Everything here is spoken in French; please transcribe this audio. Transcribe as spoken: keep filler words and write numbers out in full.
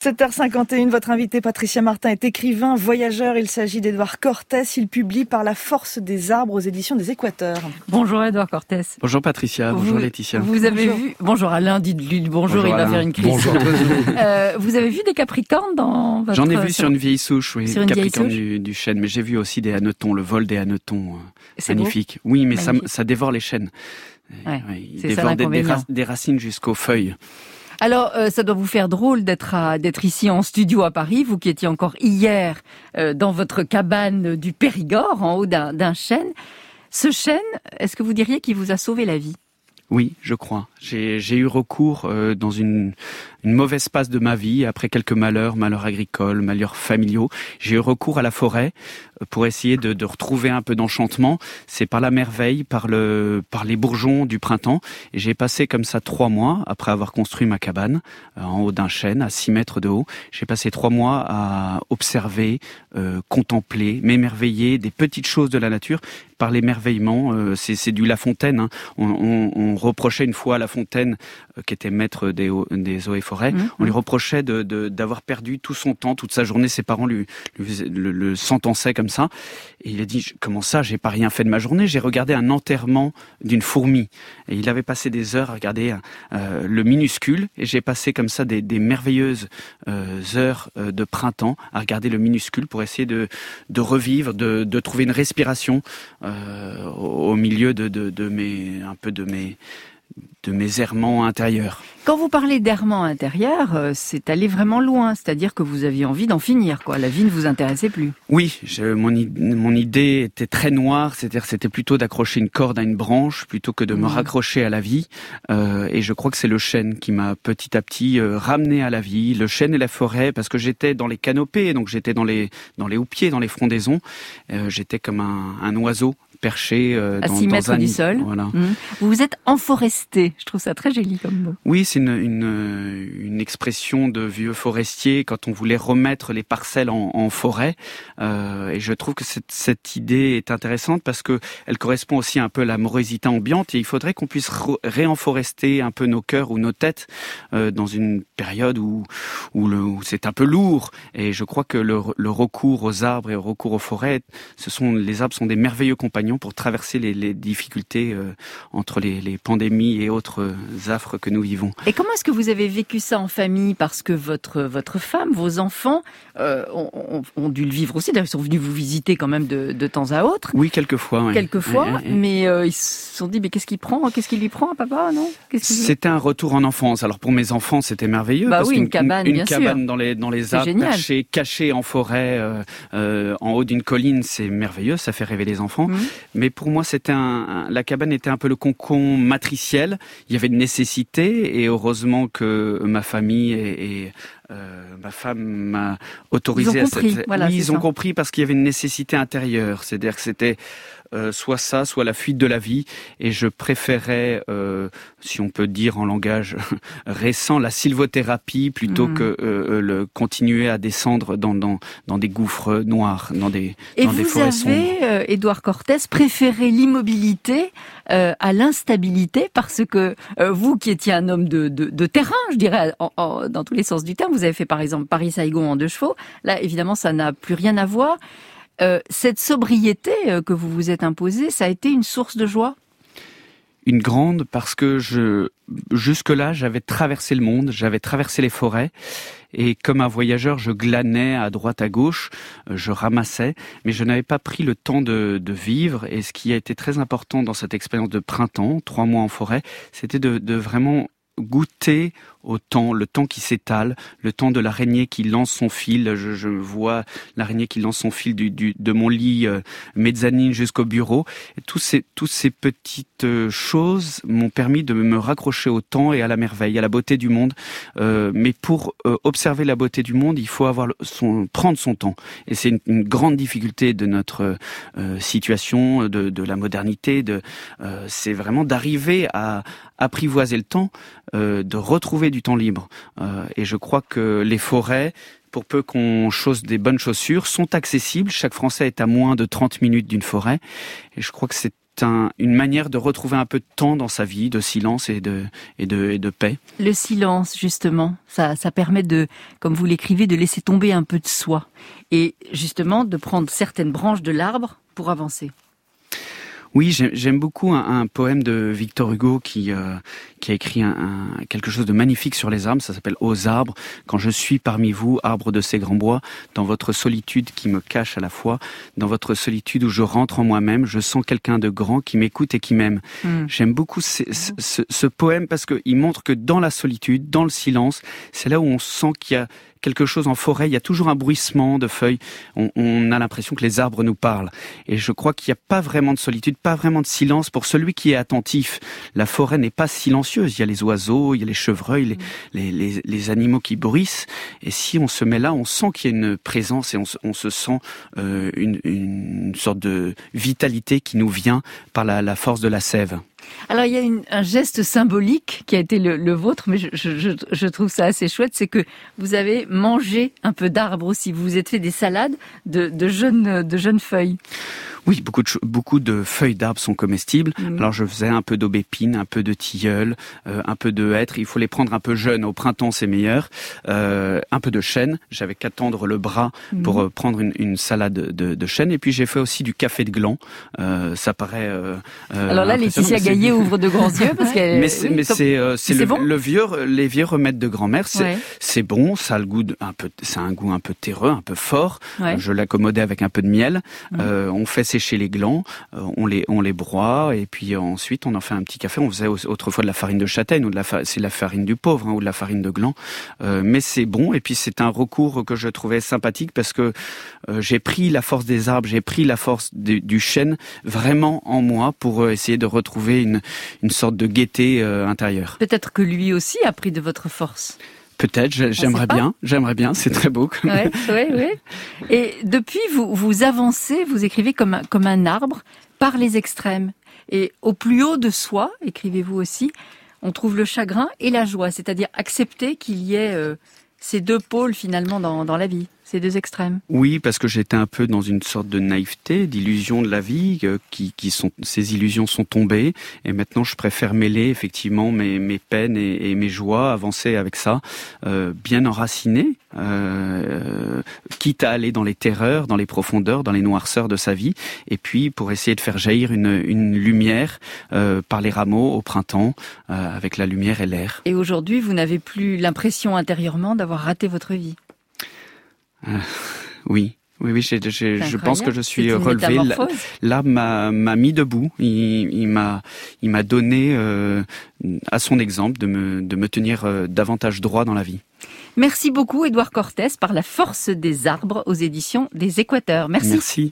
sept heures cinquante et une, votre invité Patricia Martin est écrivain, voyageur. Il s'agit d'Édouard Cortès. Il publie Par la force des arbres aux éditions des Équateurs. Bonjour Édouard Cortès. Bonjour Patricia, bonjour vous, Laetitia. Vous avez bonjour. vu, bonjour Alain, dites-lui bonjour, bonjour il Alain. Va faire une crise. Bonjour. euh, vous avez vu des capricornes dans votre... J'en ai vu sur une vieille souche, oui, sur une capricorne vieille souche. Du, du chêne, mais j'ai vu aussi des hannetons, le vol des hannetons, c'est magnifique. Beau. Oui, mais ça, ça dévore les chênes. Ouais, ouais, il c'est dévore ça des, des, ra- des racines jusqu'aux feuilles. Alors, euh, ça doit vous faire drôle d'être à, d'être ici en studio à Paris, vous qui étiez encore hier euh, dans votre cabane du Périgord, en haut d'un, d'un chêne. Ce chêne, est-ce que vous diriez qu'il vous a sauvé la vie ? Oui, je crois. J'ai, j'ai eu recours euh, dans une, une mauvaise passe de ma vie, après quelques malheurs, malheurs agricoles, malheurs familiaux. J'ai eu recours à la forêt euh, pour essayer de, de retrouver un peu d'enchantement. C'est par la merveille, par le, par les bourgeons du printemps. Et j'ai passé comme ça trois mois, après avoir construit ma cabane, euh, en haut d'un chêne, à six mètres de haut. J'ai passé trois mois à observer, euh, contempler, m'émerveiller des petites choses de la nature. Par l'émerveillement, euh, c'est, c'est du La Fontaine. Hein. On, on, on reprochait une fois à La Fontaine, euh, qui était maître des, des eaux et forêts, mmh. on lui reprochait de, de, d'avoir perdu tout son temps, toute sa journée. Ses parents lui, lui le, le sentençaient comme ça. Et il a dit, comment ça, j'ai pas rien fait de ma journée, j'ai regardé un enterrement d'une fourmi. Et il avait passé des heures à regarder euh, le minuscule. Et j'ai passé comme ça des, des merveilleuses euh, heures euh, de printemps à regarder le minuscule pour essayer de, de revivre, de, de trouver une respiration euh, au milieu de, de, de mes, un peu de mes, de mes errements intérieurs. Quand vous parlez d'errements intérieurs, euh, c'est aller vraiment loin, c'est-à-dire que vous aviez envie d'en finir, quoi. La vie ne vous intéressait plus. Oui, je, mon, mon idée était très noire, c'est-à-dire c'était plutôt d'accrocher une corde à une branche plutôt que de me mmh. raccrocher à la vie. Euh, et je crois que c'est le chêne qui m'a petit à petit euh, ramené à la vie, le chêne et la forêt, parce que j'étais dans les canopées, donc j'étais dans les dans les houppiers, dans les frondaisons. Euh, j'étais comme un, un oiseau perché euh, à dans, six mètres dans un du sol. Voilà. Mmh. Vous vous êtes enforesté. Je trouve ça très joli comme mot. Oui, c'est une, une, une expression de vieux forestier quand on voulait remettre les parcelles en, en forêt. Euh, et je trouve que cette, cette idée est intéressante parce que elle correspond aussi un peu à la morosité ambiante. Et il faudrait qu'on puisse re- réenforester un peu nos cœurs ou nos têtes euh, dans une période où, où, le, où c'est un peu lourd. Et je crois que le, le recours aux arbres et le recours aux forêts, ce sont les arbres sont des merveilleux compagnons pour traverser les, les difficultés euh, entre les, les pandémies et autres euh, affres que nous vivons. Et comment est-ce que vous avez vécu ça en famille ? Parce que votre votre femme, vos enfants euh, ont, ont, ont dû le vivre aussi. D'ailleurs, ils sont venus vous visiter quand même de, de temps à autre. Oui, quelquefois. Oui. Quelquefois, oui, oui. mais euh, ils se sont dit, mais qu'est-ce qu'il prend ? Qu'est-ce qu'il lui prend, papa ? Non ? Qu'est-ce qu'il... C'était un retour en enfance. Alors pour mes enfants, c'était merveilleux. Bah parce oui, qu'une, une cabane, une bien cabane sûr. dans les dans les C'est arbres, génial. perchée, cachée en forêt, euh, euh, en haut d'une colline, c'est merveilleux. Ça fait rêver les enfants. Mmh. Mais pour moi, c'était un, un, la cabane était un peu le cocon matriciel. Il y avait une nécessité, et heureusement que ma famille et, et euh, ma femme m'a autorisé ils ont compris. à cette. Voilà, oui, ils ça. ont compris parce qu'il y avait une nécessité intérieure. C'est-à-dire que c'était Euh, soit ça, soit la fuite de la vie, et je préférais, euh, si on peut dire en langage récent, la sylvothérapie plutôt mmh. que euh, le continuer à descendre dans dans dans des gouffres noirs, dans des et dans des forêts sombres. Et vous avez, euh, Édouard Cortès, préféré l'immobilité euh, à l'instabilité, parce que euh, vous qui étiez un homme de de, de terrain, je dirais, en, en, dans tous les sens du terme, vous avez fait par exemple Paris-Saigon en deux chevaux. Là, évidemment, ça n'a plus rien à voir. Euh, cette sobriété que vous vous êtes imposée, ça a été une source de joie ? Une grande, parce que je jusque-là, j'avais traversé le monde, j'avais traversé les forêts, et comme un voyageur, je glanais à droite à gauche, je ramassais, mais je n'avais pas pris le temps de, de vivre. Et ce qui a été très important dans cette expérience de printemps, trois mois en forêt, c'était de, de vraiment goûter au temps, le temps qui s'étale, le temps de l'araignée qui lance son fil. Je, je vois l'araignée qui lance son fil du, du, de mon lit euh, mezzanine jusqu'au bureau. Et tous ces, toutes ces petites euh, choses m'ont permis de me raccrocher au temps et à la merveille, à la beauté du monde. Euh, mais pour euh, observer la beauté du monde, il faut avoir son, prendre son temps. Et c'est une, une grande difficulté de notre euh, situation, de, de la modernité. De, euh, c'est vraiment d'arriver à apprivoiser le temps, euh, de retrouver du temps libre. Euh, et je crois que les forêts, pour peu qu'on chausse des bonnes chaussures, sont accessibles. Chaque Français est à moins de trente minutes d'une forêt. Et je crois que c'est un, une manière de retrouver un peu de temps dans sa vie, de silence et de, et de, et de paix. Le silence, justement, ça, ça permet de, comme vous l'écrivez, de laisser tomber un peu de soi. Et justement, de prendre certaines branches de l'arbre pour avancer. Oui, j'aime beaucoup un, un poème de Victor Hugo qui euh, qui a écrit un, un, quelque chose de magnifique sur les arbres. Ça s'appelle « Aux arbres, quand je suis parmi vous, arbres de ces grands bois, dans votre solitude qui me cache à la fois, dans votre solitude où je rentre en moi-même, je sens quelqu'un de grand qui m'écoute et qui m'aime. Mm. » J'aime beaucoup ce, ce, ce, ce poème parce qu'il montre que dans la solitude, dans le silence, c'est là où on sent qu'il y a quelque chose en forêt, il y a toujours un bruissement de feuilles, on, on a l'impression que les arbres nous parlent. Et je crois qu'il n'y a pas vraiment de solitude, pas vraiment de silence pour celui qui est attentif. La forêt n'est pas silencieuse, il y a les oiseaux, il y a les chevreuils, les, les, les, les animaux qui bruissent. Et si on se met là, on sent qu'il y a une présence et on, on se sent euh, une, une sorte de vitalité qui nous vient par la, la force de la sève. Alors il y a une, un geste symbolique qui a été le, le vôtre, mais je, je, je trouve ça assez chouette, c'est que vous avez mangé un peu d'arbres aussi. Vous vous êtes fait des salades de, de, jeunes, de jeunes feuilles. Oui, beaucoup de, beaucoup de feuilles d'arbres sont comestibles. Mmh. Alors je faisais un peu d'aubépine, un peu de tilleul, euh, un peu de hêtre. Il faut les prendre un peu jeunes. Au printemps, c'est meilleur. Euh, un peu de chêne. J'avais qu'à tendre le bras mmh. pour euh, prendre une, une salade de, de chêne. Et puis j'ai fait aussi du café de gland. Euh, ça paraît. Euh, Alors là, Laetitia Gaillet ouvre de grands yeux parce qu'elle. Mais c'est, oui, mais c'est, euh, c'est, c'est le, bon le vieux, les vieux remèdes de grand-mère. C'est, ouais. c'est bon. Ça a le goût de, un peu, ça a un goût un peu terreux, un peu fort. Ouais. Je l'accommodais avec un peu de miel. Mmh. Euh, on fait sécher les glands, euh, on les on les broie et puis euh, ensuite on en fait un petit café. On faisait autrefois de la farine de châtaigne ou de la fa... c'est la farine du pauvre hein, ou de la farine de gland, euh, mais c'est bon et puis c'est un recours que je trouvais sympathique parce que euh, j'ai pris la force des arbres, j'ai pris la force de, du chêne vraiment en moi pour euh, essayer de retrouver une une sorte de gaieté euh, intérieure. Peut-être que lui aussi a pris de votre force. Peut-être, j'aimerais bien, j'aimerais bien, c'est très beau. Oui, oui, oui. Et depuis, vous, vous avancez, vous écrivez comme un, comme un arbre par les extrêmes. Et au plus haut de soi, écrivez-vous aussi, on trouve le chagrin et la joie, c'est-à-dire accepter qu'il y ait euh, ces deux pôles finalement dans, dans la vie. Ces deux extrêmes. Oui, parce que j'étais un peu dans une sorte de naïveté, d'illusion de la vie, euh, qui, qui sont, ces illusions sont tombées, et maintenant je préfère mêler effectivement mes, mes peines et, et mes joies, avancer avec ça, euh, bien enraciné, euh, quitte à aller dans les terreurs, dans les profondeurs, dans les noirceurs de sa vie, et puis pour essayer de faire jaillir une, une lumière euh, par les rameaux au printemps, euh, avec la lumière et l'air. Et aujourd'hui, vous n'avez plus l'impression intérieurement d'avoir raté votre vie? Euh, oui, oui, oui. J'ai, j'ai, je pense que je suis relevé. L'arbre m'a, m'a mis debout. Il, il m'a, il m'a donné, euh, à son exemple, de me, de me tenir euh, davantage droit dans la vie. Merci beaucoup, Édouard Cortès, par La force des arbres aux éditions des Équateurs. Merci. Merci.